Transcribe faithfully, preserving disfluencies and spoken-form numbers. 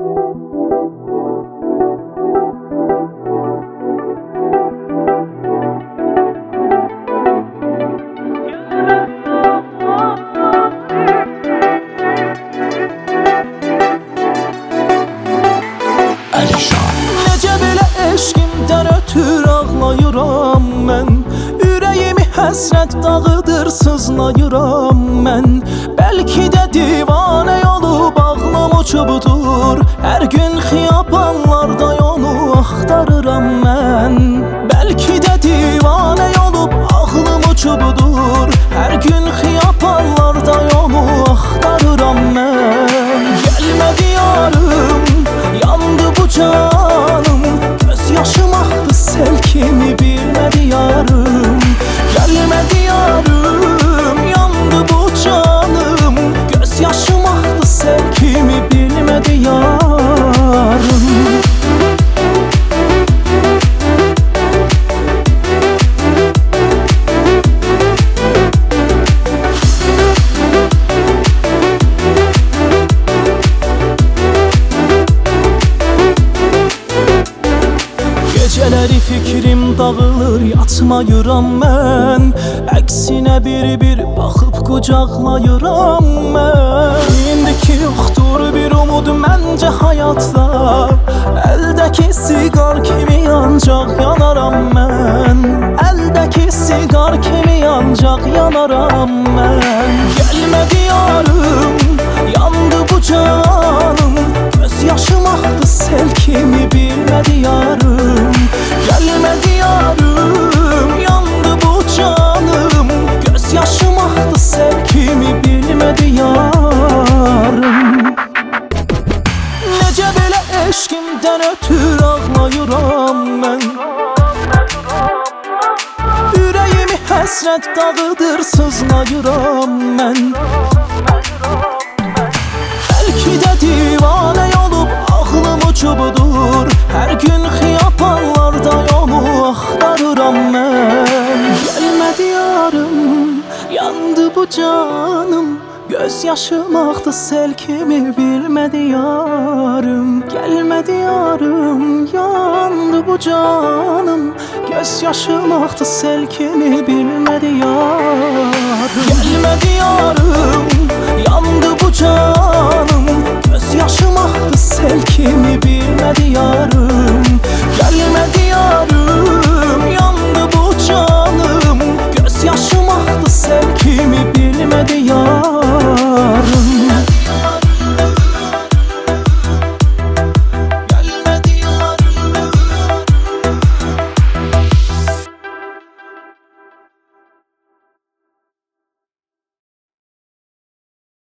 Ağlayıram mən, ürəyimi həsrət dağıdır, sızlayıram mən. Bəlkə də divanə olub ağlım uçubdur, hər gün xiyabanlarda yolu axtarıram mən. Bəlkə də divanə olub ağlım uçubdur, hər gün xiyabanlarda yolu axtarıram mən. Gəlmədi yarım, yandı bu canım, göz yaşım axdı sel kimi, bilmədi yarım. Gəlmədi yarım, yandı bu canım, göz yaşım axdı sel kimi, bilmədi yarım. Gecələri fikrim dağılır, yatmayıram mən. Əksinə bir-bir baxıb qucaqlayıram mən. İndiki yoxdur bir umud məncə həyatda, əldəki siqar kimi ancaq yanaram mən. Əldəki siqar kimi ancaq yanaram mən. Gəlmədi yarım, yandı bu canım, göz yaşım axdı sel kimi, bilmədi yarım. Gəlmədi yarım, yandı bu canım, göz yaşım axdı sel kimi, bilmədi yarım. Necə belə eşqimdən ötür ağlayıram mən, ürəyimi həsrət dağıdır, sızlayıram mən. Bəlkə də divanə olub ağlım uçubdur, hər gün xiyabanlarda yolu axtarıram mən. Gəlmədi yarım, yandı bu canım, göz yaşım axdı sel kimi, bilmədi yarım. Gəlmədi yarım, yandı bu canım, göz yaşım axdı sel kimi, bilmədi yarım. Gəlmədi yarım, yandı bu canım, göz yaşım